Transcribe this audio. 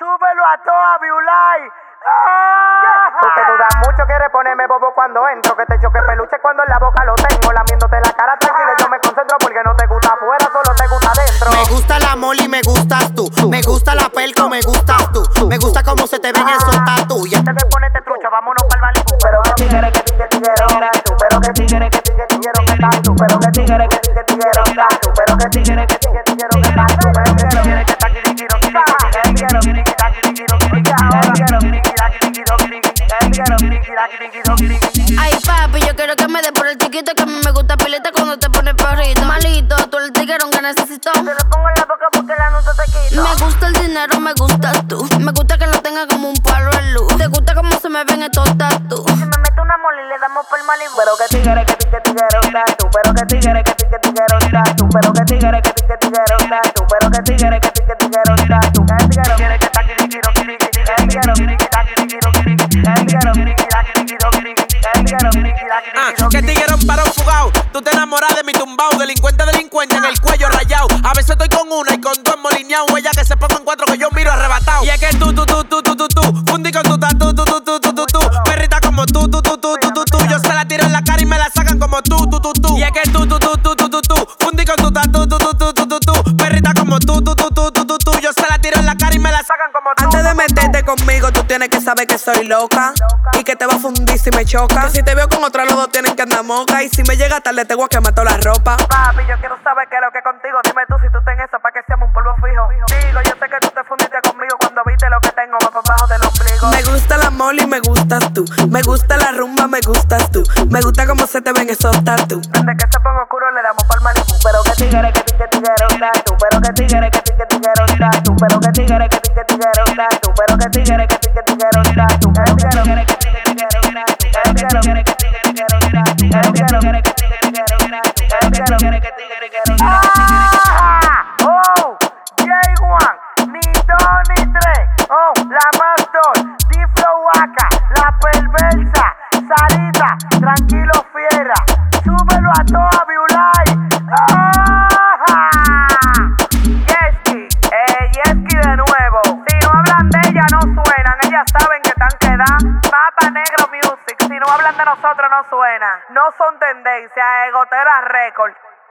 Súbelo a toda Viulay. Tú que dudas mucho, quieres ponerme bobo cuando entro. Que te choque peluche cuando en la boca lo tengo. Lamiéndote la cara tranquila, yo me concentro porque no te gusta afuera, solo te gusta adentro. Me gusta la moli, me gustas tú. Me gusta la pelco, me gustas tú. Me gusta cómo se te ven esos tatu. Ya te ponete trucha, vámonos pa'l Malibu. Pero que tigre, que tigre, tú. Pero que tigre, que tigre, tú. Pero que tigre, que tigre, tú. Pero que tigre, que tigre, tú. Pero que tigre, que Ay papi, yo quiero que me dé por el chiquito, que a mí me gusta pileta cuando te pones perrito. Malito, tú el tiguerón que necesito. Te lo pongo en la boca porque la nota te quito. Me gusta el dinero, me gustas tú. Me gusta que lo tenga como un palo en luz. Te gusta cómo se me ven estos tatu. Si me meto una mole y le damos por Malibu. Pero que tigre, que tigre, tú. Pero que tigre, que tigre, tú. Pero que tigre, que tigre, tú. Pero que tigre, que tigre, tú. Que tiguerón para un fugao. Tú te enamoras de mi tumbao. Delincuente en el cuello rayado. A veces estoy con una y con dos molineado. Ella que se ponga en cuatro que yo miro arrebatado. Y es que tú fundí con tu tatu, tú. Perrita como tú. Yo se la tiro en la cara y me la sacan como tú. Y es que tú fundí con tu tatu, tú. Perrita como tú. Yo se la tiro en la cara y me la sacan como tú. Antes de meterte conmigo, tú tienes que saber que soy loca y que te va a fundir si me choca. Que si te veo con otra, los dos tienen que andar moca. Y si me llega tarde, te voy a quemar toda la ropa. Papi, yo quiero saber qué es lo que contigo. Dime tú si tú ten eso pa' que seamos un polvo fijo. Digo, yo sé que tú te fundiste conmigo cuando viste lo que tengo más por abajo del ombligo. Me gusta la moli, me gustas tú. Me gusta la rumba, me gustas tú. Me gusta cómo se te ven esos tatu. Desde que se ponga oscuro le damos pa'l Malibu. Pero que tigre, que tigre, tú. Pero que tigre, que tigre, tú. Pero que tigre, que tigre, tú. Pero que tigre, que tigre, tú. Oh, J1, ni 2 ni 3. Oh, la Master, Tiflo Waka, la perversa, Sarita, tranquilo fiera. Súbelo a toda Viulay. Yeski de nuevo. Si no hablan de ella no suenan. Ellas saben que están quedadas. Mapa Negro Music. Si no hablan de nosotros no suena. No son tendencia. Egotera Record.